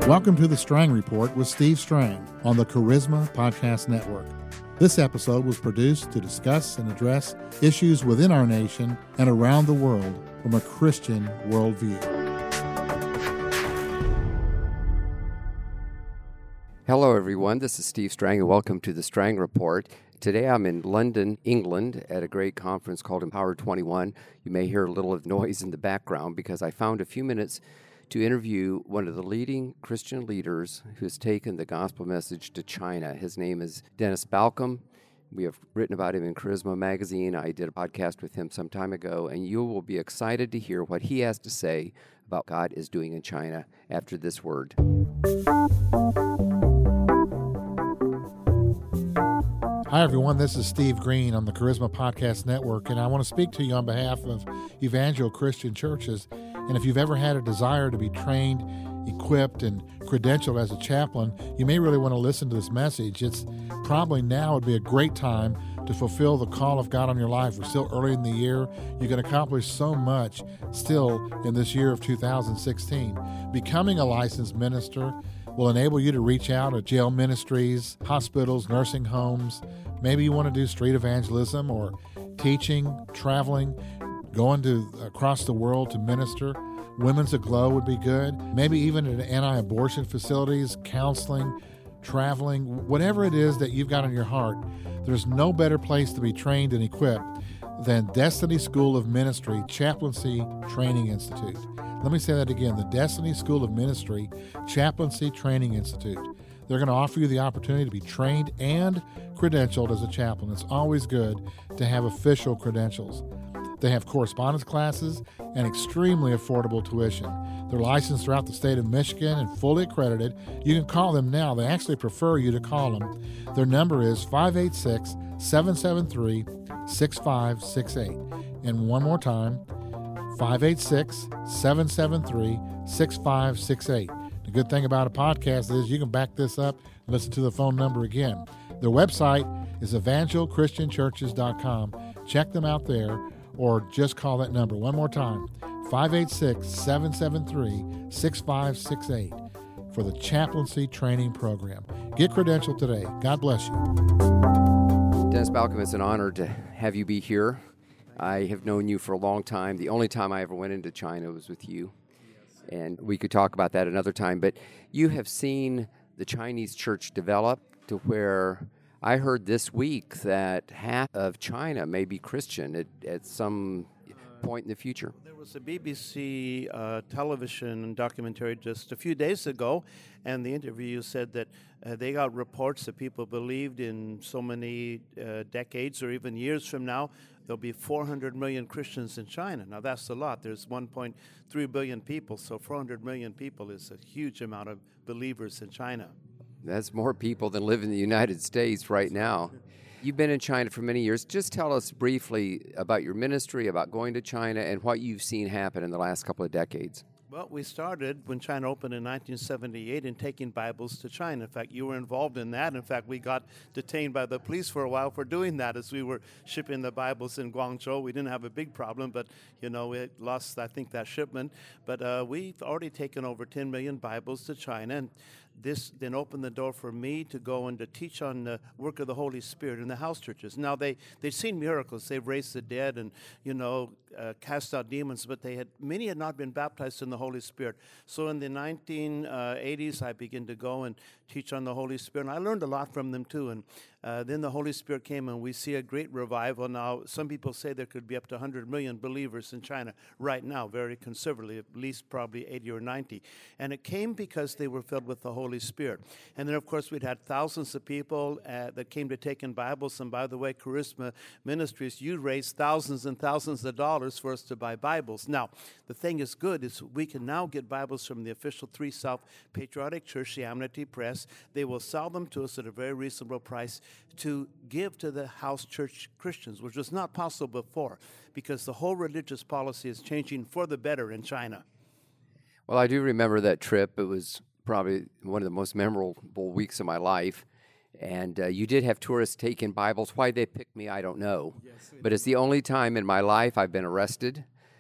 Welcome to the Strang Report with Steve Strang on the Charisma Podcast Network. This episode was produced to discuss and address issues within our nation and around the world from a Christian worldview. Hello, everyone. This is Steve Strang, and welcome to the Strang Report. Today I'm in London, England, at a great conference called Empower 21. You may hear a little of noise in the background because I found a few minutes to interview one of the leading Christian leaders who has taken the gospel message to China. His name is Dennis Balcom. We have written about him in Charisma Magazine. I did a podcast with him some time ago, and you will be excited to hear what he has to say about what God is doing in China after this word. Hi, everyone. This is Steve Green on the Charisma Podcast Network, and I want to speak to you on behalf of Evangel Christian Churches. And if you've ever had a desire to be trained, equipped, and credentialed as a chaplain, you may really want to listen to this message. It's probably now would be a great time to fulfill the call of God on your life. We're still early in the year. You can accomplish so much still in this year of 2016. Becoming a licensed minister will enable you to reach out at jail ministries, hospitals, nursing homes. Maybe you want to do street evangelism or teaching, traveling, going to across the world to minister. Women's Aglow would be good. Maybe even at anti-abortion facilities, counseling, traveling, whatever it is that you've got on your heart. There's no better place to be trained and equipped than Destiny School of Ministry Chaplaincy Training Institute. Let me say that again, the Destiny School of Ministry Chaplaincy Training Institute. They're going to offer you the opportunity to be trained and credentialed as a chaplain. It's always good to have official credentials. They have correspondence classes and extremely affordable tuition. They're licensed throughout the state of Michigan and fully accredited. You can call them now. They actually prefer you to call them. Their number is 586-773-6568. And one more time, 586-773-6568. The good thing about a podcast is you can back this up and listen to the phone number again. Their website is evangelchristianchurches.com. Check them out there, or just call that number one more time, 586-773-6568 for the Chaplaincy Training Program. Get credentialed today. God bless you. Dennis Balcom, it's an honor to have you be here. I have known you for a long time. The only time I ever went into China was with you, and we could talk about that another time. But you have seen the Chinese church develop to where I heard this week that half of China may be Christian at some point in the future. There was a BBC television documentary just a few days ago, and the interview said that they got reports that people believed in so many decades or even years from now, there'll be 400 million Christians in China. Now, that's a lot. There's 1.3 billion people, so 400 million people is a huge amount of believers in China. That's more people than live in the United States right now. You've been in China for many years. Just tell us briefly about your ministry, about going to China, and what you've seen happen in the last couple of decades. Well, we started when China opened in 1978 in taking Bibles to China. In fact, you were involved in that. In fact, we got detained by the police for a while for doing that as we were shipping the Bibles in Guangzhou. We didn't have a big problem, but, we lost, I think, that shipment. But we've already taken over 10 million Bibles to China, and this then opened the door for me to go and to teach on the work of the Holy Spirit in the house churches. Now, they've seen miracles. They've raised the dead and, cast out demons, but many had not been baptized in the Holy Spirit. So in the 1980s, I began to go and teach on the Holy Spirit, and I learned a lot from them too. And then the Holy Spirit came, and we see a great revival. Now, some people say there could be up to 100 million believers in China right now, very conservatively, at least probably 80 or 90. And it came because they were filled with the Holy Spirit. And then, of course, we'd had thousands of people that came to take in Bibles. And by the way, Charisma Ministries, you raised thousands and thousands of dollars for us to buy Bibles. Now, the thing is good is we can now get Bibles from the official 3 South Patriotic Church, the Amity Press. They will sell them to us at a very reasonable price to give to the house church Christians, which was not possible before because the whole religious policy is changing for the better in China. Well, I do remember that trip. It was probably one of the most memorable weeks of my life. And you did have tourists take in Bibles. Why they picked me, I don't know. Yes, but it's the only time in my life I've been arrested.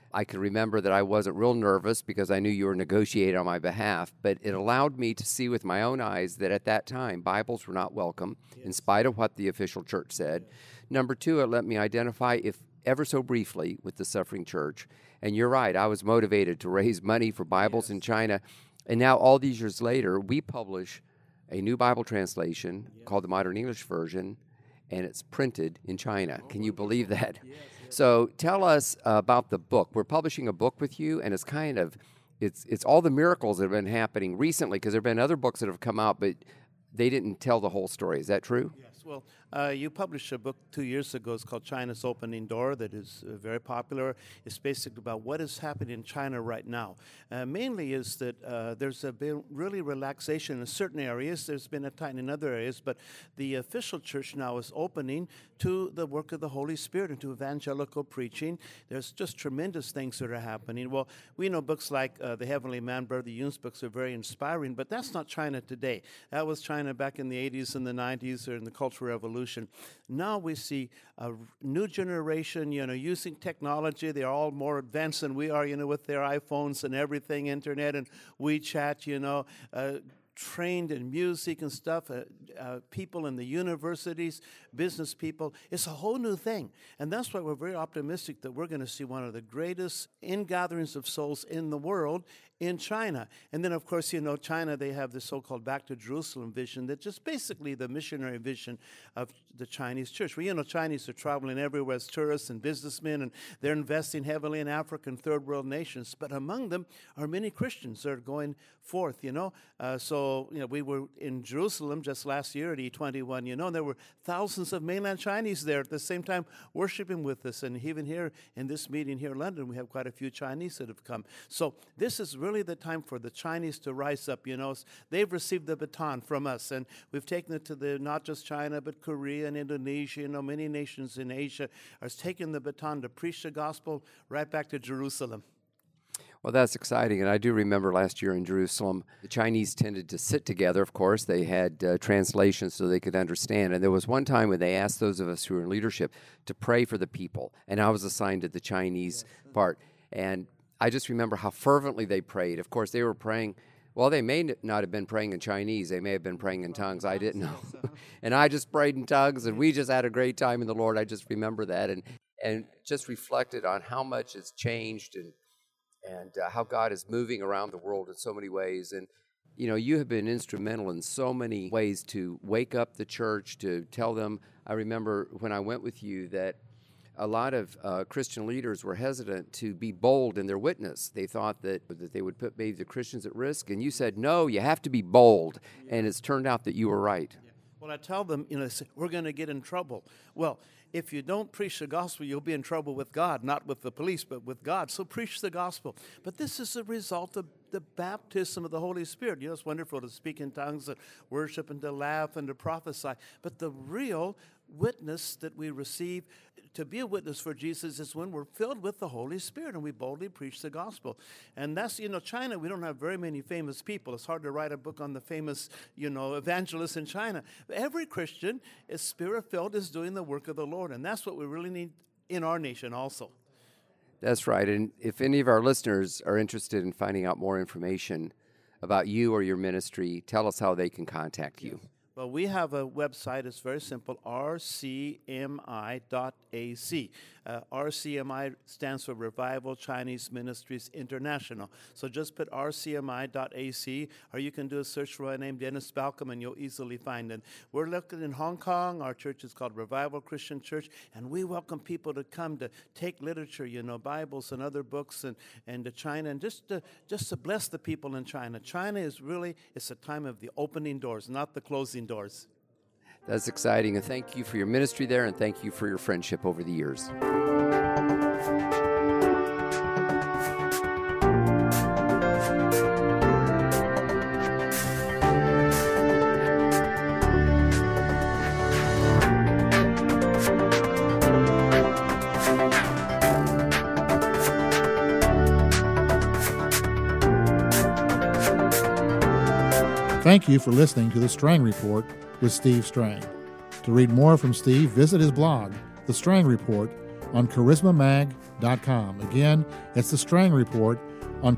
I could remember that I wasn't real nervous because I knew you were negotiating on my behalf, but it allowed me to see with my own eyes that at that time, Bibles were not welcome, in spite of what the official church said. Number two, it let me identify, if ever so briefly, with the suffering church. And you're right, I was motivated to raise money for Bibles in China. And now, all these years later, we publish a new Bible translation called the Modern English Version, and it's printed in China. Can you believe that? So tell us about the book. We're publishing a book with you, and it's all the miracles that have been happening recently, because there have been other books that have come out, but they didn't tell the whole story. Is that true? Yes. Well, you published a book 2 years ago. It's called China's Opening Door, that is very popular. It's basically about what is happening in China right now. Mainly is that there's been really relaxation in certain areas. There's been a tightening in other areas, but the official church now is opening to the work of the Holy Spirit and to evangelical preaching. There's just tremendous things that are happening. Well, we know books like The Heavenly Man, Brother Yoon's books are very inspiring, but that's not China today. That was China back in the 80s and the 90s, or in the Cultural Revolution. Now we see a new generation, using technology. They're all more advanced than we are, with their iPhones and everything, internet and WeChat, trained in music and stuff, people in the universities, business people. It's a whole new thing. And that's why we're very optimistic that we're going to see one of the greatest ingatherings of souls in the world in China. And then, of course, China, they have the so-called Back to Jerusalem vision, that's just basically the missionary vision of the Chinese church. Well, Chinese are traveling everywhere as tourists and businessmen, and they're investing heavily in Africa and third world nations. But among them are many Christians that are going forth, we were in Jerusalem just last year at E21, and there were thousands of mainland Chinese there at the same time worshiping with us. And even here in this meeting here in London, we have quite a few Chinese that have come. So this is really the time for the Chinese to rise up. They've received the baton from us, and we've taken it to not just China, but Korea and Indonesia. Many nations in Asia are taking the baton to preach the gospel right back to Jerusalem. Well, that's exciting. And I do remember last year in Jerusalem, the Chinese tended to sit together, of course. They had translations so they could understand. And there was one time when they asked those of us who were in leadership to pray for the people. And I was assigned to the Chinese part. And I just remember how fervently they prayed. Of course, they were praying. Well, they may not have been praying in Chinese. They may have been praying in tongues. I didn't know. And I just prayed in tongues, and we just had a great time in the Lord. I just remember that and just reflected on how much has changed and how God is moving around the world in so many ways. And, you have been instrumental in so many ways to wake up the church, to tell them. I remember when I went with you that a lot of Christian leaders were hesitant to be bold in their witness. They thought that they would put maybe the Christians at risk. And you said, no, you have to be bold. And it's turned out that you were right. Yeah. Well, I tell them, they say, we're going to get in trouble. Well, if you don't preach the gospel, you'll be in trouble with God, not with the police, but with God. So preach the gospel. But this is a result of the baptism of the Holy Spirit. It's wonderful to speak in tongues and worship and to laugh and to prophesy. But the real witness that we receive to be a witness for Jesus is when we're filled with the Holy Spirit and we boldly preach the gospel. And that's, China, we don't have very many famous people. It's hard to write a book on the famous, evangelists in China. But every Christian is Spirit-filled, is doing the work of the Lord. And that's what we really need in our nation also. That's right. And if any of our listeners are interested in finding out more information about you or your ministry, tell us how they can contact you. Well, we have a website. It's very simple, rcmi.ac. RCMI stands for Revival Chinese Ministries International. So just put rcmi.ac, or you can do a search for my name, Dennis Balcom, and you'll easily find it. We're located in Hong Kong. Our church is called Revival Christian Church, and we welcome people to come to take literature, Bibles and other books, and to China, and just to bless the people in China. China is really, it's a time of the opening doors, not the closing doors. That's exciting, and thank you for your ministry there, and thank you for your friendship over the years. Thank you for listening to The Strang Report with Steve Strang. To read more from Steve, visit his blog, The Strang Report, on charismamag.org. charismamag.com. Again, it's the Strang Report on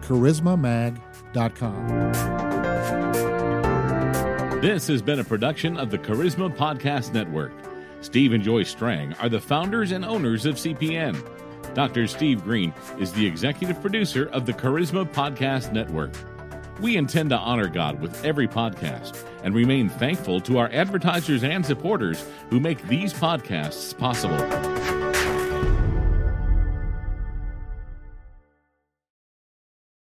charismamag.com. This has been a production of the Charisma Podcast Network. Steve and Joyce Strang are the founders and owners of CPN. Dr. Steve Green is the executive producer of the Charisma Podcast Network. We intend to honor God with every podcast and remain thankful to our advertisers and supporters who make these podcasts possible.